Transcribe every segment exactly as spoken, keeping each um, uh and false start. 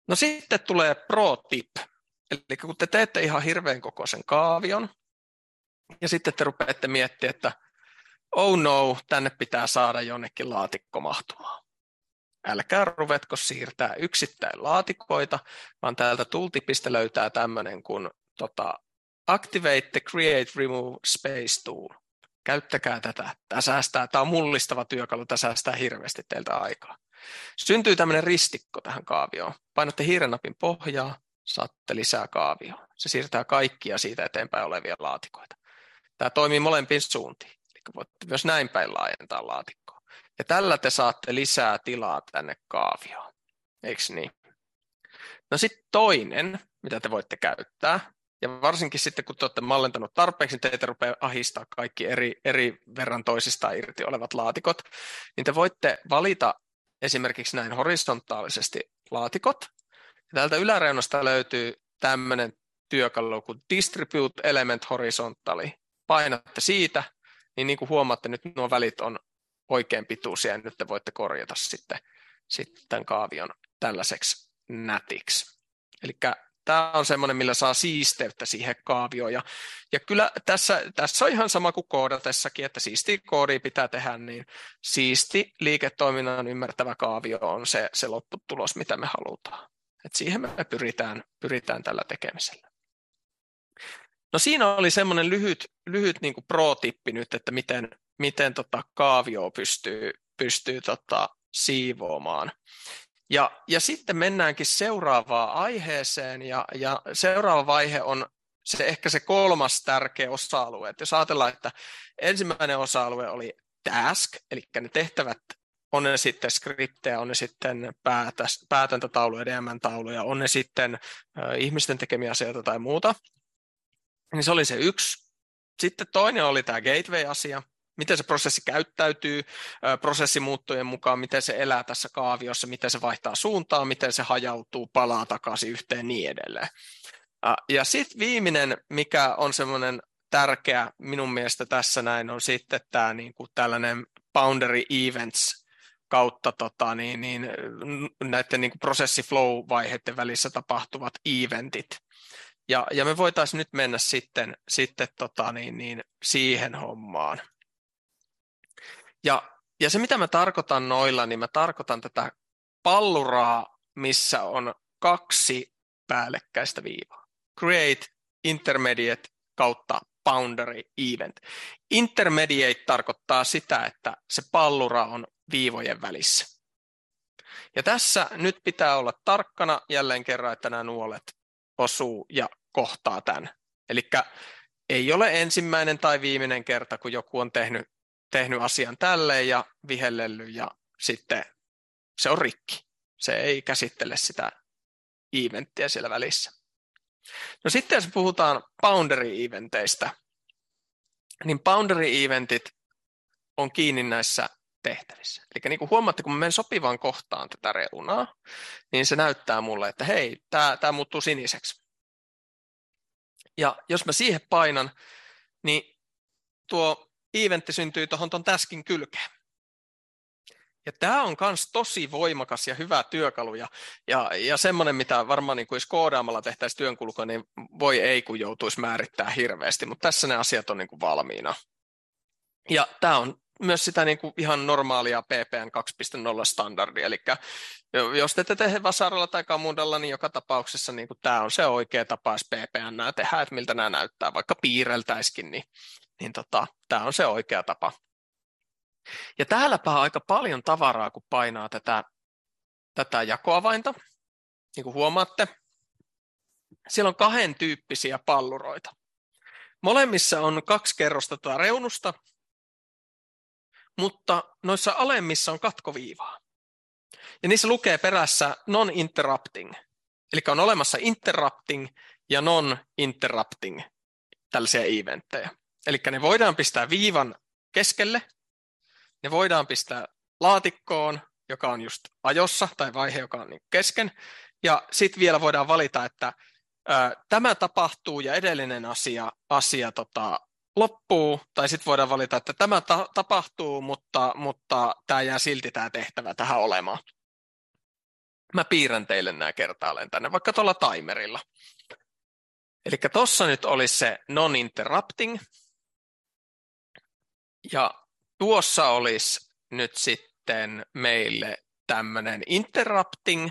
No sitten tulee pro tip. Eli kun te teette ihan hirveän kokoisen kaavion, ja sitten te rupeatte miettimään, että oh no, tänne pitää saada jonnekin laatikko mahtumaan. Älkää ruvetko siirtää yksittäin laatikoita, vaan täältä tooltipistä löytää tämmöinen kuin tota, Activate the Create Remove Space Tool. Käyttäkää tätä. Tämä säästää, tämä on mullistava työkalu, tämä säästää hirveästi teiltä aikaa. Syntyy tämmöinen ristikko tähän kaavioon. Painatte hiirennapin pohjaa, saatte lisää kaavioon. Se siirtää kaikkia siitä eteenpäin olevia laatikoita. Tämä toimii molempiin suuntiin. Eli voitte myös näin päin laajentaa laatikkoa. Ja tällä te saatte lisää tilaa tänne kaavioon. Eikö niin? No sitten toinen, mitä te voitte käyttää, ja varsinkin sitten kun te olette mallintanut tarpeeksi, niin teitä rupeaa ahistaa kaikki eri, eri verran toisistaan irti olevat laatikot, niin te voitte valita esimerkiksi näin horisontaalisesti laatikot. Ja täältä yläreunasta löytyy tämmöinen työkalu kuin Distribute Element Horizontally. Painatte siitä, niin niin kuin huomaatte, nyt nuo välit on oikein pituisia, ja nyt te voitte korjata sitten, sitten tämän kaavion tällaiseksi nätiksi. Eli tämä on semmoinen, millä saa siisteyttä siihen kaavioon. Ja, ja kyllä tässä, tässä on ihan sama kuin koodatessakin, että siistiä koodia pitää tehdä, niin siisti liiketoiminnan ymmärtävä kaavio on se, se lopputulos, mitä me halutaan. Et siihen me pyritään, pyritään tällä tekemisellä. No siinä oli semmoinen lyhyt, lyhyt niin kuin pro-tippi nyt, että miten, miten tota kaavio pystyy, pystyy tota siivoamaan. Ja, ja sitten mennäänkin seuraavaan aiheeseen, ja, ja seuraava vaihe on se, ehkä se kolmas tärkeä osa-alue. Et jos ajatellaan, että ensimmäinen osa-alue oli task, eli ne tehtävät, on ne sitten skriptejä, on ne sitten päätä, päätäntätauluja, D M N-tauluja, on ne sitten äh, ihmisten tekemiä asioita tai muuta, niin se oli se yksi. Sitten toinen oli tämä gateway-asia, miten se prosessi käyttäytyy prosessimuuttojen mukaan, miten se elää tässä kaaviossa, miten se vaihtaa suuntaa, miten se hajautuu, palaa takaisin yhteen niin edelleen. Ja sitten viimeinen, mikä on semmoinen tärkeä minun mielestä tässä näin, on sitten tämä niin kuin tällainen boundary events kautta tota, niin, niin, näiden niin kuin prosessiflow-vaiheiden välissä tapahtuvat eventit. Ja, ja me voitaisiin nyt mennä sitten, sitten tota, niin, niin, siihen hommaan. Ja, ja se, mitä mä tarkoitan noilla, niin mä tarkoitan tätä palluraa, missä on kaksi päällekkäistä viivaa. Create, intermediate kautta boundary event. Intermediate tarkoittaa sitä, että se pallura on viivojen välissä. Ja tässä nyt pitää olla tarkkana jälleen kerran, että nämä nuolet osuu ja kohtaa tämän. Eli ei ole ensimmäinen tai viimeinen kerta, kun joku on tehnyt tehnyt asian tälleen ja vihellellyt ja sitten se on rikki. Se ei käsittele sitä eventtiä siellä välissä. No sitten jos puhutaan boundary-eventeistä, niin boundary-eventit on kiinni näissä tehtävissä. Eli niin kuin huomaatte, kun mä menen sopivaan kohtaan tätä reunaa, niin se näyttää mulle, että hei, tämä, tämä muuttuu siniseksi. Ja jos mä siihen painan, niin tuo eventti syntyy tuohon tuon taskin kylkeen. Ja tämä on myös tosi voimakas ja hyvä työkalu, ja, ja, ja semmoinen, mitä varmaan niin kuin jos koodaamalla tehtäisiin työnkulkua, niin voi ei, kun joutuisi määrittää hirveästi, mutta tässä ne asiat on niin kuin valmiina. Ja tämä on myös sitä niin kuin ihan normaalia P P M kaksi piste nolla standardia, eli jos te ette tehdä Vasaralla tai Camundalla, niin joka tapauksessa niin kuin tämä on se oikea tapa, jos P P M tehdään, että miltä nämä näyttää, vaikka piirreltäisikin, niin niin tota, tämä on se oikea tapa. Ja täälläpä on aika paljon tavaraa, kun painaa tätä, tätä jakoavainta. Niin kuin huomaatte, siellä on kahden tyyppisiä palluroita. Molemmissa on kaksi kerrosta tätä reunusta, mutta noissa alemmissa on katkoviivaa. Ja niissä lukee perässä non-interrupting. Eli on olemassa interrupting ja non-interrupting tällaisia eventtejä. Eli ne voidaan pistää viivan keskelle, ne voidaan pistää laatikkoon, joka on just ajossa, tai vaihe, joka on niin kesken, ja sitten vielä voidaan valita, että ää, tämä tapahtuu ja edellinen asia, asia tota, loppuu, tai sitten voidaan valita, että tämä ta- tapahtuu, mutta, mutta tämä jää silti tämä tehtävä tähän olemaan. Mä piirrän teille nämä kertaalleen tänne, vaikka tuolla timerilla. Eli tuossa nyt olisi se non-interrupting, ja tuossa olisi nyt sitten meille tämmöinen interrupting,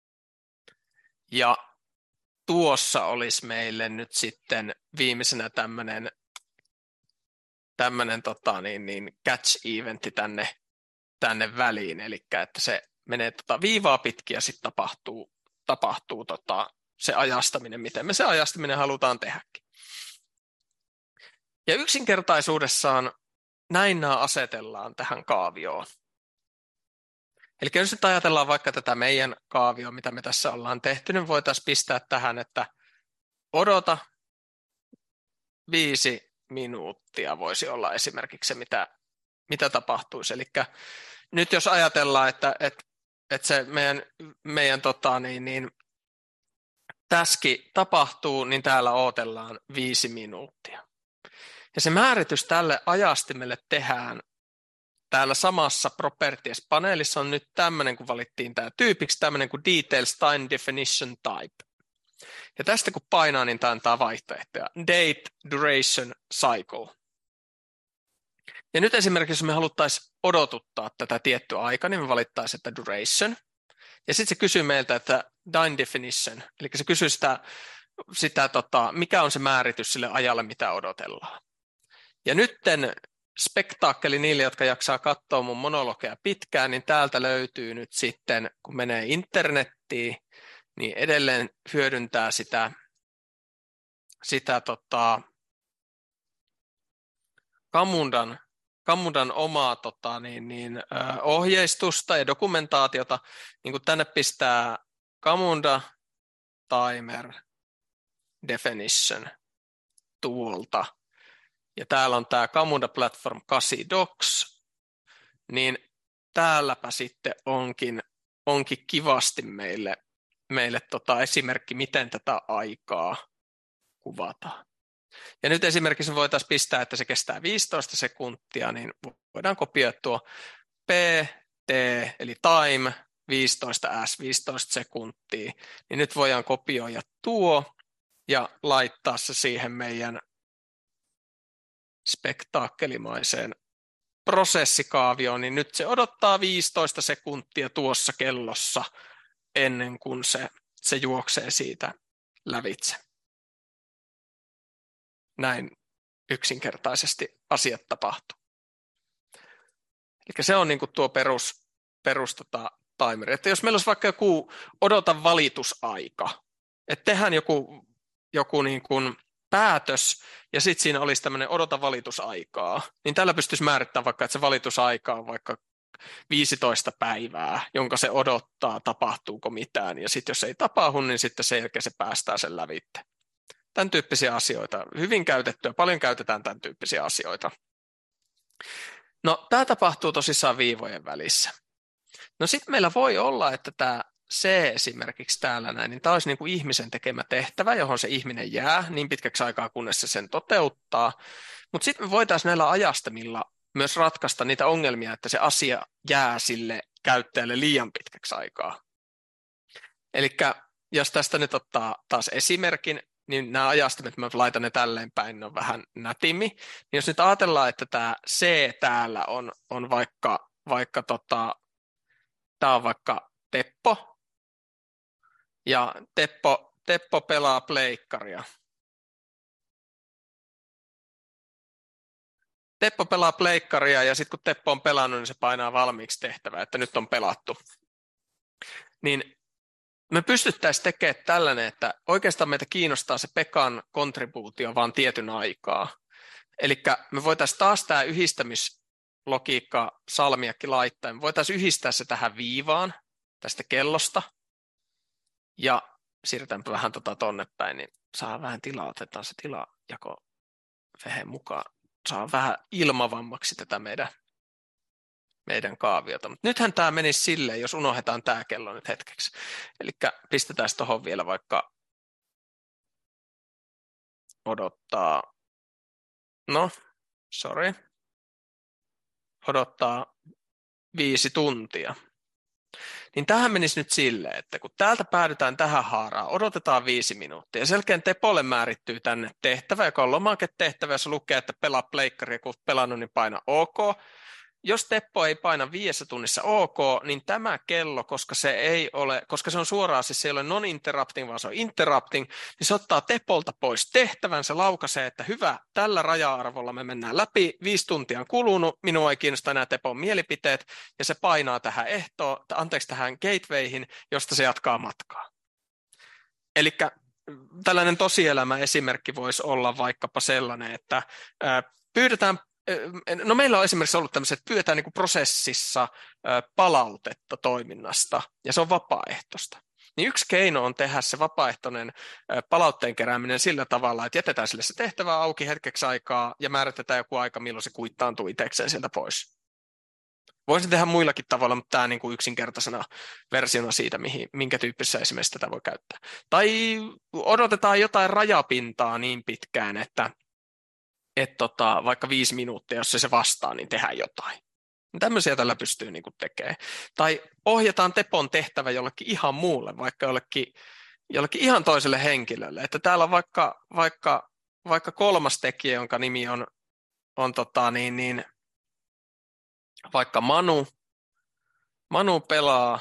ja tuossa olisi meille nyt sitten viimeisenä tämmöinen, tämmöinen tota, niin, niin catch-eventti tänne, tänne väliin, eli että se menee tota viivaa pitkin ja sitten tapahtuu, tapahtuu tota se ajastaminen, miten me se ajastaminen halutaan tehdäkin. Ja yksinkertaisuudessaan näin nämä asetellaan tähän kaavioon. Eli jos nyt ajatellaan vaikka tätä meidän kaavioa, mitä me tässä ollaan tehty, niin voitaisiin pistää tähän, että odota viisi minuuttia voisi olla esimerkiksi se, mitä, mitä tapahtuisi. Eli nyt jos ajatellaan, että, että, että se meidän, meidän tota, niin, niin, täski tapahtuu, niin täällä odotellaan viisi minuuttia. Ja se määritys tälle ajastimelle tehdään täällä samassa Properties-paneelissa on nyt tämmöinen, kun valittiin tämä tyypiksi, tämmöinen kuin Details Time Definition Type. Ja tästä kun painaa, niin tämä antaa vaihtoehtoja. Date, Duration, Cycle. Ja nyt esimerkiksi, jos me haluttaisiin odotuttaa tätä tiettyä aikaa, niin me valittaisiin, että Duration. Ja sitten se kysyy meiltä, että Time Definition, eli se kysyy sitä, sitä tota, mikä on se määritys sille ajalle, mitä odotellaan. Ja nytten spektaakkeli niille, jotka jaksaa katsoa mun monologia pitkään, niin täältä löytyy nyt sitten, kun menee internettiin, niin edelleen hyödyntää sitä, sitä tota, Camundan, Camundan omaa tota, niin, niin, ö, ohjeistusta ja dokumentaatiota, niin kun tänne pistää Camunda Timer Definition tuolta, ja täällä on tämä Camunda Platform kahdeksan Docs, niin täälläpä sitten onkin, onkin kivasti meille, meille tota esimerkki, miten tätä aikaa kuvataan. Ja nyt esimerkiksi voitaisiin pistää, että se kestää viisitoista sekuntia, niin voidaan kopioida tuo P T, eli time, viisitoista S, viisitoista sekuntia, niin nyt voidaan kopioida tuo ja laittaa se siihen meidän spektaakkelimaiseen prosessikaavioon, niin nyt se odottaa viisitoista sekuntia tuossa kellossa ennen kuin se, se juoksee siitä lävitse. Näin yksinkertaisesti asiat tapahtuu. Eli se on niin kuin tuo perus, perus tota, timeri. Että jos meillä olisi vaikka joku odota valitusaika, että tehdään joku, joku niin kuin päätös ja sitten siinä olisi tämmöinen odota valitusaikaa, niin tällä pystyisi määrittämään vaikka, että se valitusaika on vaikka viisitoista päivää, jonka se odottaa, tapahtuuko mitään. Ja sitten jos ei tapahdu, niin sitten sen jälkeen se päästää sen lävitse. Tämän tyyppisiä asioita. Hyvin käytettyä, paljon käytetään tämän tyyppisiä asioita. No, tämä tapahtuu tosissaan viivojen välissä. No sitten meillä voi olla, että tämä C esimerkiksi täällä näin, niin tämä olisi niin kuin ihmisen tekemä tehtävä, johon se ihminen jää niin pitkäksi aikaa, kunnes se sen toteuttaa. Mutta sitten me voitaisiin näillä ajastamilla myös ratkaista niitä ongelmia, että se asia jää sille käyttäjälle liian pitkäksi aikaa. Eli jos tästä nyt ottaa taas esimerkin, niin nämä ajastimet, mä laitan ne tälleen päin, ne on vähän nätimmi. Niin jos nyt ajatellaan, että tämä C täällä on, on vaikka, vaikka tota, tämä on vaikka Teppo, ja Teppo, Teppo pelaa pleikkaria. Teppo pelaa pleikkaria, ja sitten kun Teppo on pelannut, niin se painaa valmiiksi tehtävää, että nyt on pelattu. Niin me pystyttäisiin tekemään tällainen, että oikeastaan meitä kiinnostaa se Pekan kontribuutio vaan tietyn aikaa. Eli me voitaisiin taas tämä yhdistämislogiikka salmiakki laittaa, me voitaisiin yhdistää se tähän viivaan tästä kellosta, ja siirrytäänpä vähän tota tonne päin, niin saa vähän tilaa, otetaan se tilajako vehen mukaan, saa vähän ilmavammaksi tätä meidän, meidän kaaviota. Mutta nythän tämä menisi silleen, jos unohdetaan tämä kello nyt hetkeksi. Eli pistetään tuohon vielä vaikka odottaa, no, sorry, odottaa viisi tuntia. Niin tähän menisi nyt silleen, että kun täältä päädytään tähän haaraan, odotetaan viisi minuuttia ja selkeän Tepolle määrittyy tänne tehtävä, joka on lomaketehtävä, jossa lukee, että pelaa pleikkaria, kun olet pelannut, niin paina OK. Jos Teppo ei paina viidessä tunnissa OK, niin tämä kello, koska se ei ole, koska se on suoraan, siis se ei ole non-interrupting, vaan se on interrupting, niin se ottaa Tepolta pois tehtävän, se laukaisee, että hyvä, tällä raja-arvolla me mennään läpi, viisi tuntia on kulunut, minua ei kiinnosta enää Tepon mielipiteet, ja se painaa tähän ehtoon, anteeksi tähän gatewayhin, josta se jatkaa matkaa. Eli tällainen tosielämä esimerkki voisi olla vaikkapa sellainen, että pyydetään. No meillä on esimerkiksi ollut tämmöiset, että pyydetään niin kuin prosessissa palautetta toiminnasta, ja se on vapaaehtoista. Niin yksi keino on tehdä se vapaaehtoinen palautteen kerääminen sillä tavalla, että jätetään sille se tehtävä auki hetkeksi aikaa, ja määritetään joku aika, milloin se kuittaantuu itsekseen sieltä pois. Voisin tehdä muillakin tavalla, mutta tämä niin kuin yksinkertaisena versiona siitä, mihin, minkä tyyppisessä esimerkiksi tätä voi käyttää. Tai odotetaan jotain rajapintaa niin pitkään, että että tota, vaikka viisi minuuttia, jos se, se vastaa, niin tehdään jotain. Tämmöisiä tällä pystyy niin kuin tekemään. Tai ohjataan Tepon tehtävä jollekin ihan muulle, vaikka jollekin, jollekin ihan toiselle henkilölle. Että täällä on vaikka, vaikka, vaikka kolmas tekijä, jonka nimi on, on tota, niin, niin, vaikka Manu. Manu pelaa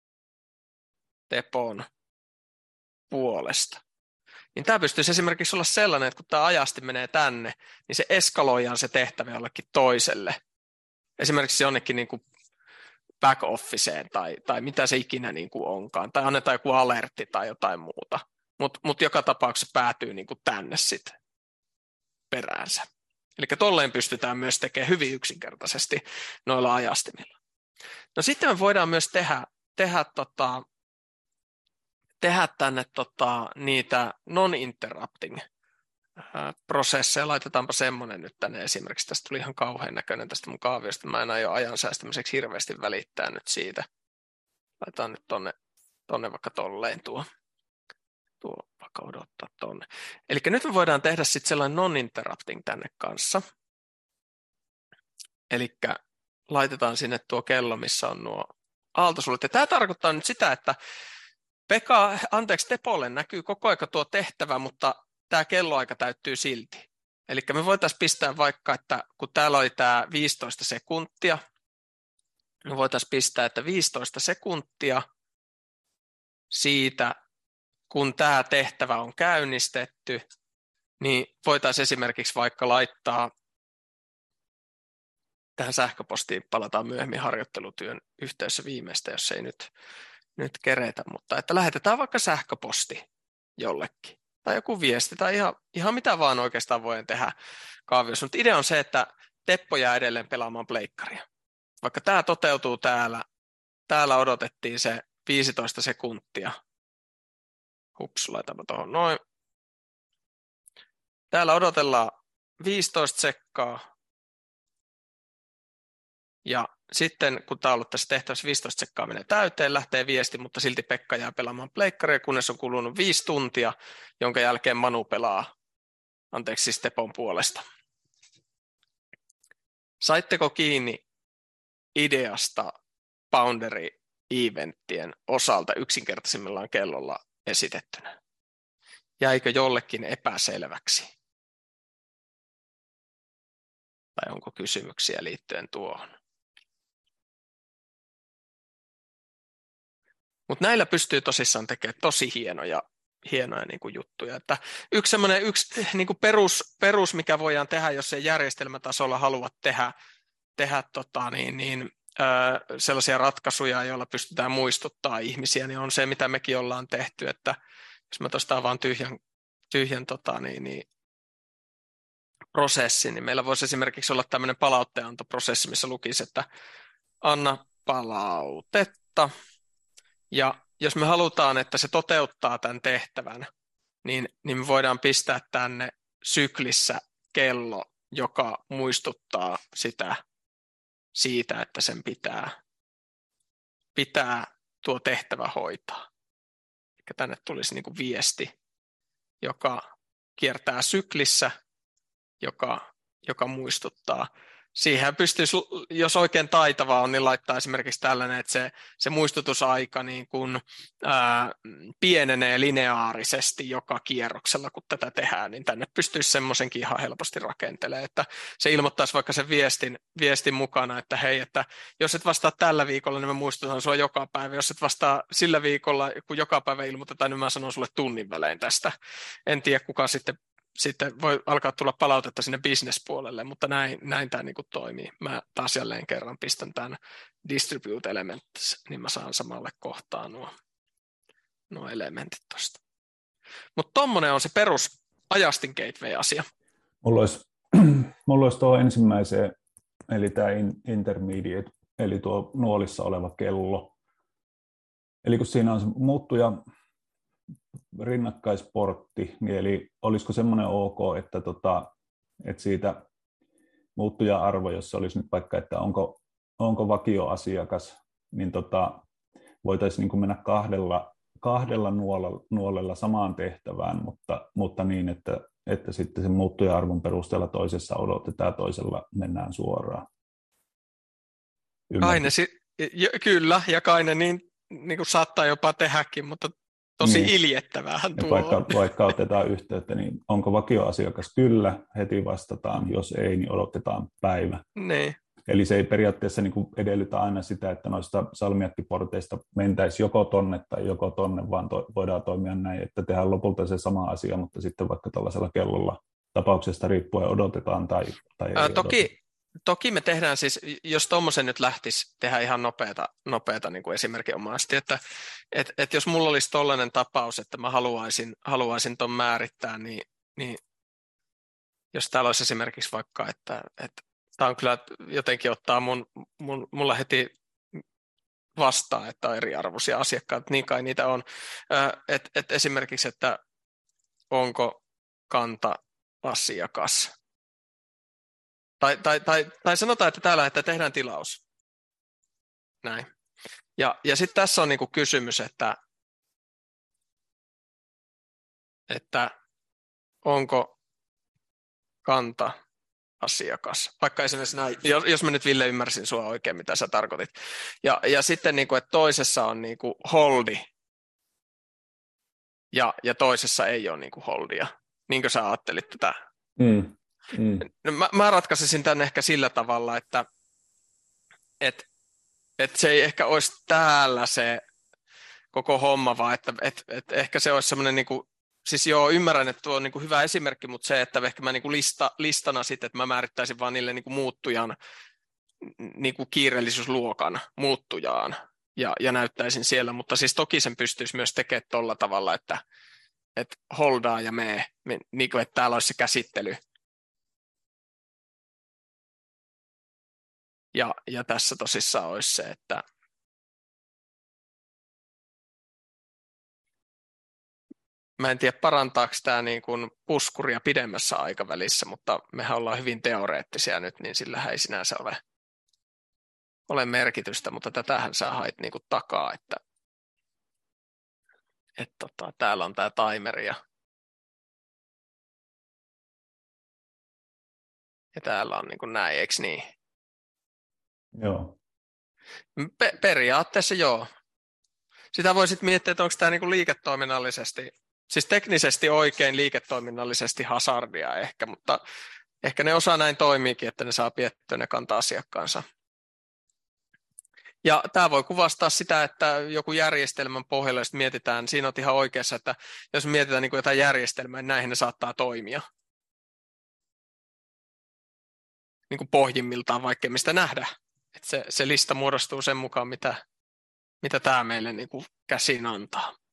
Tepon puolesta. Niin tämä pystyisi esimerkiksi olla sellainen, että kun tämä ajasti menee tänne, niin se eskaloidaan se tehtävä jollekin toiselle. Esimerkiksi jonnekin niin kuin back officeen tai, tai mitä se ikinä niin kuin onkaan. Tai annetaan joku alertti tai jotain muuta. Mutta mut joka tapauksessa päätyy niin kuin tänne sitten peräänsä. Eli tolleen pystytään myös tekemään hyvin yksinkertaisesti noilla ajastimilla. No sitten me voidaan myös tehdä, tehdä tota, tehdä tänne tota, niitä non-interrupting prosesseja. Laitetaanpa semmoinen nyt tänne esimerkiksi. Tästä tuli ihan kauhean näköinen tästä mun kaaviosta. Mä en aio ajan säästämiseksi hirveästi välittää nyt siitä. Laitetaan nyt tonne, tonne vaikka tolleen tuo. Tuo vaikka odottaa tonne. Eli nyt me voidaan tehdä sitten sellainen non-interrupting tänne kanssa. Eli laitetaan sinne tuo kello, missä on nuo aaltosuudet. Ja tämä tarkoittaa nyt sitä, että Pekka, anteeksi, Tepolle näkyy koko aika tuo tehtävä, mutta tämä kelloaika täyttyy silti. Eli me voitaisiin pistää vaikka, että kun täällä oli tämä viisitoista sekuntia, me voitaisiin pistää, että viisitoista sekuntia siitä, kun tämä tehtävä on käynnistetty, niin voitaisiin esimerkiksi vaikka laittaa tähän sähköpostiin, palataan myöhemmin harjoittelutyön yhteydessä viimeistä, jos ei nyt nyt keretä, mutta että lähetetään vaikka sähköposti jollekin, tai joku viesti, tai ihan, ihan mitä vaan oikeastaan voidaan tehdä kaaviossa. Mutta idea on se, että Teppo jää edelleen pelaamaan pleikkaria. Vaikka tämä toteutuu täällä, täällä odotettiin se viisitoista sekuntia. Hups, laitaanpa tuohon noin. Täällä odotellaan viisitoista sekkaa, ja sitten kun tämä on ollut tässä tehtävässä viisitoista sekkaa menee täyteen, lähtee viesti, mutta silti Pekka jää pelaamaan pleikkaria, kunnes on kulunut viisi tuntia, jonka jälkeen Manu pelaa, anteeksi siis Tepon puolesta. Saitteko kiinni ideasta boundary-eventtien osalta yksinkertaisimmillaan kellolla esitettynä? Jäikö jollekin epäselväksi? Tai onko kysymyksiä liittyen tuohon? Mutta näillä pystyy tosissaan tekemään tosi hienoja, hienoja niin kuin juttuja. Että yksi semmoinen yksi, niin kuin perus, perus, mikä voidaan tehdä, jos ei järjestelmätasolla halua tehdä, tehdä tota, niin, niin, ö, sellaisia ratkaisuja, joilla pystytään muistuttaa ihmisiä, niin on se, mitä mekin ollaan tehty. Että jos mä tuosta avaan tyhjän, tyhjän tota, niin, niin, prosessin, niin meillä voisi esimerkiksi olla tämmöinen palautteenantoprosessi, missä lukisi, että anna palautetta. Ja jos me halutaan, että se toteuttaa tämän tehtävän, niin, niin me voidaan pistää tänne syklissä kello, joka muistuttaa sitä siitä, että sen pitää, pitää tuo tehtävä hoitaa. Eli tänne tulisi niin kuin viesti, joka kiertää syklissä, joka, joka muistuttaa siihen pystyisi, jos oikein taitava on, niin laittaa esimerkiksi tällainen, että se, se muistutusaika niin kuin, ää, pienenee lineaarisesti joka kierroksella, kun tätä tehdään, niin tänne pystyisi semmoisenkin ihan helposti rakentelemaan, että se ilmoittaisi vaikka sen viestin, viestin mukana, että hei, että jos et vastaa tällä viikolla, niin mä muistutan sua joka päivä, jos et vastaa sillä viikolla, kun joka päivä ilmoitetaan, niin mä sanon sulle tunnin välein tästä. En tiedä, kuka sitten Sitten voi alkaa tulla palautetta sinne business-puolelle, mutta näin, näin tämä niinku toimii. Mä taas jälleen kerran pistän tämän distribute elements, niin mä saan samalle kohtaan nuo, nuo elementit tuosta. Mutta tommonen on se perus ajastin gateway-asia. Mulla olisi, mulla olisi tuo ensimmäiseen, eli tämä intermediate, eli tuo nuolissa oleva kello. Eli kun siinä on se muuttuja rinnakkaisportti, niin eli olisiko semmoinen ok, että, tota, että siitä muuttuja-arvo, jossa olisi nyt vaikka, että onko, onko vakioasiakas, niin tota, voitaisiin niin kuin mennä kahdella, kahdella nuolella, nuolella samaan tehtävään, mutta, mutta niin, että, että sitten sen muuttuja-arvon perusteella toisessa odotetaan, toisella mennään suoraan. Kaine, kyllä, ja Kaine niin, niin kuin saattaa jopa tehdäkin, mutta tosi niin iljettävähän tuo vaikka, on. Vaikka otetaan yhteyttä, niin onko vakioasiakas kyllä, heti vastataan, jos ei, niin odotetaan päivä. Niin. Eli se ei periaatteessa niin kuin edellytä aina sitä, että noista salmiakkiporteista mentäisiin joko tonne tai joko tonne, vaan to, voidaan toimia näin, että tehdään lopulta se sama asia, mutta sitten vaikka tällaisella kellolla tapauksesta riippuen odotetaan tai, tai ei Ää, toki, odoteta. Toki me tehdään siis, jos tuommoisen nyt lähtisi tehdä ihan nopeata, nopeata niin kuin esimerkinomaisesti, että et, et jos mulla olisi tollainen tapaus, että mä haluaisin, haluaisin ton määrittää, niin, niin jos täällä olisi esimerkiksi vaikka, että, että tämä on kyllä jotenkin ottaa mun, mun, mulla heti vastaan, että on eriarvoisia asiakkaita, niin kai niitä on, että et esimerkiksi, että onko kanta asiakas. Tai, tai, tai, tai sanotaan, että täällä että tehdään tilaus. Näin. Ja, ja sitten tässä on niinku kysymys, että, että onko kanta asiakas. Vaikka esimerkiksi näin, jos mä nyt Ville ymmärsin sua oikein, mitä sä tarkoitit. Ja, ja sitten, niinku, että toisessa on niinku holdi ja, ja toisessa ei ole niinku holdia. Niin kuin sä ajattelit tätä? Mm. Mm. No, mä, mä ratkaisisin tämän ehkä sillä tavalla, että et, et se ei ehkä olisi täällä se koko homma, vaan että et, et ehkä se olisi semmoinen, niinku, siis joo, ymmärrän, että tuo on niinku hyvä esimerkki, mutta se, että ehkä mä niinku lista, listana sitten, että mä määrittäisin vaan niille niinku muuttujan niinku kiireellisyysluokan muuttujaan ja, ja näyttäisin siellä, mutta siis toki sen pystyisi myös tekemään tuolla tavalla, että et holdaa ja mee, me, niinku, että täällä olisi se käsittely. Ja, ja tässä tosissaan olisi se, että mä en tiedä parantaako tämä niin kuin puskuria pidemmässä aikavälissä, mutta mehän ollaan hyvin teoreettisia nyt, niin sillähän ei sinänsä ole, ole merkitystä, mutta tätähän sä hait niin kuin takaa, että, että tota, täällä on tämä timeri ja, ja täällä on niin kuin näin, eikö niin? Joo. Pe- periaatteessa joo. Sitä voi sitten miettiä, että onko tämä niinku liiketoiminnallisesti, siis teknisesti oikein liiketoiminnallisesti hazardia ehkä, mutta ehkä ne osaa näin toimiikin, että ne saa piettyä ne kantaa asiakkaansa. Ja tämä voi kuvastaa sitä, että joku järjestelmän pohjalla, jos mietitään, siinä on ihan oikeassa, että jos mietitään niinku jotain järjestelmää, niin näihin ne saattaa toimia. Niin kuin pohjimmiltaan, vaikkei mistä nähdä. Että se, se lista muodostuu sen mukaan, mitä, mitä tämä meille niin kuin käsin antaa.